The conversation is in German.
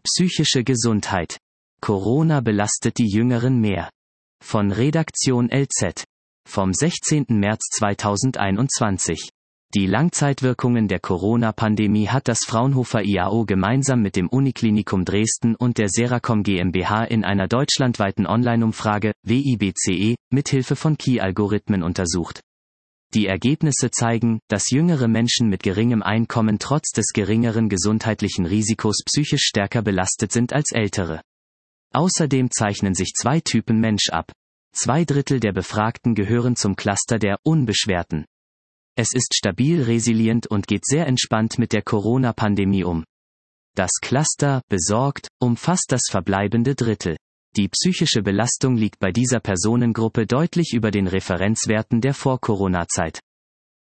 Psychische Gesundheit. Corona belastet die Jüngeren mehr. Von Redaktion LZ. Vom 16. März 2021. Die Langzeitwirkungen der Corona-Pandemie hat das Fraunhofer IAO gemeinsam mit dem Uniklinikum Dresden und der Seracom GmbH in einer deutschlandweiten Online-Umfrage, WIBCE, mithilfe von Key-Algorithmen untersucht. Die Ergebnisse zeigen, dass jüngere Menschen mit geringem Einkommen trotz des geringeren gesundheitlichen Risikos psychisch stärker belastet sind als ältere. Außerdem zeichnen sich zwei Typen Mensch ab. 2/3 der Befragten gehören zum Cluster der Unbeschwerten. Es ist stabil resilient und geht sehr entspannt mit der Corona-Pandemie um. Das Cluster besorgt umfasst das verbleibende Drittel. Die psychische Belastung liegt bei dieser Personengruppe deutlich über den Referenzwerten der Vor-Corona-Zeit.